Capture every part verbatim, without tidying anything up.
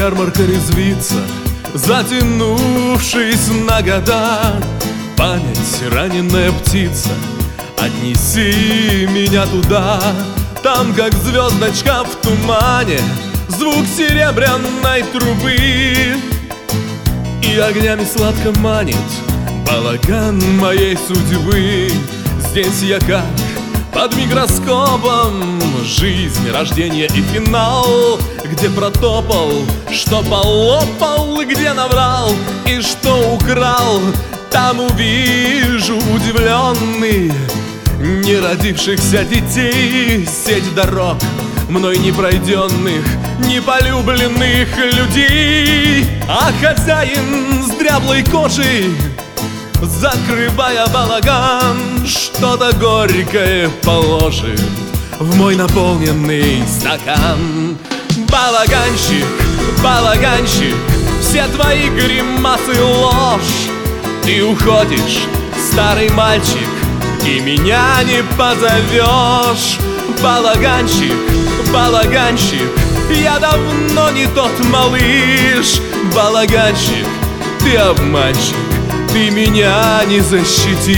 ярмарка резвится, затянувшись на года. Память, раненая птица, отнеси меня туда. Там, как звездочка в тумане, звук серебряной трубы, и огнями сладко манит балаган моей судьбы. Здесь я как под микроскопом, жизнь, рождение и финал, где протопал, что полопал, где наврал и что украл. Там увижу удивленный неродившихся детей, сеть дорог, мной не пройденных, не полюбленных людей. А хозяин с дряблой кожей, закрывая балаган, что-то горькое положит в мой наполненный стакан. Балаганщик, балаганщик, все твои гримасы ложь. Ты уходишь, старый мальчик, и меня не позовешь. Балаганщик, балаганщик, я давно не тот малыш. Балаганщик, ты обманщик, ты меня не защитишь.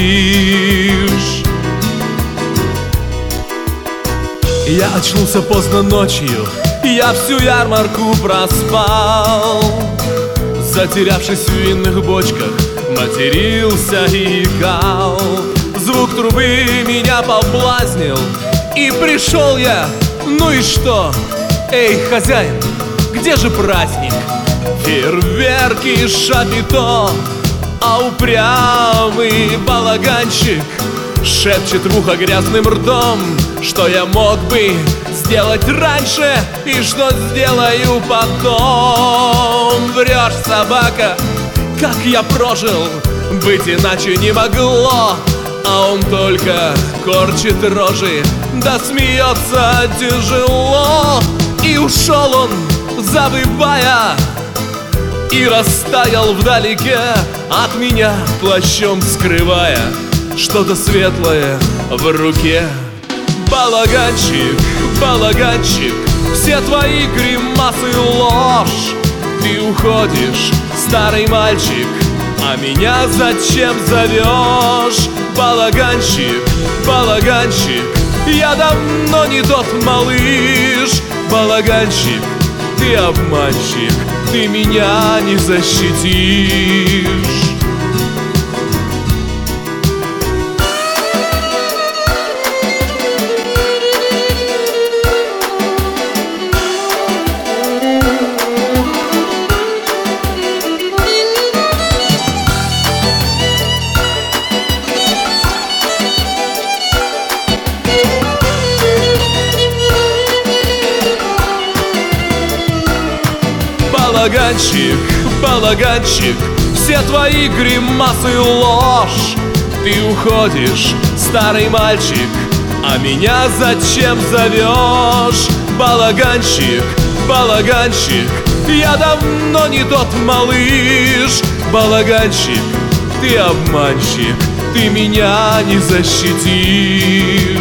Я очнулся поздно ночью, я всю ярмарку проспал. Затерявшись в винных бочках, матерился и икал. Звук трубы меня поблазнил, и пришел я, ну и что? Эй, хозяин, где же праздник? Фейерверки, шапито, а упрямый балаганщик шепчет в ухо грязным ртом, что я мог бы сделать раньше и что сделаю потом. Врешь, собака, как я прожил, быть иначе не могло. А он только корчит рожи, да смеется тяжело. И ушел он, завывая, и растаял вдалеке от меня, плащом скрывая что-то светлое в руке. Балаганщик, балаганщик, все твои гримасы ложь. Ты уходишь, старый мальчик, а меня зачем зовешь? Балаганщик, балаганщик, я давно не тот малыш. Балаганщик, ты обманщик, ты меня не защитишь. Балаганщик, балаганщик, все твои гримасы ложь. Ты уходишь, старый мальчик, а меня зачем зовешь? Балаганщик, балаганщик, я давно не тот малыш. Балаганщик, ты обманщик, ты меня не защитишь.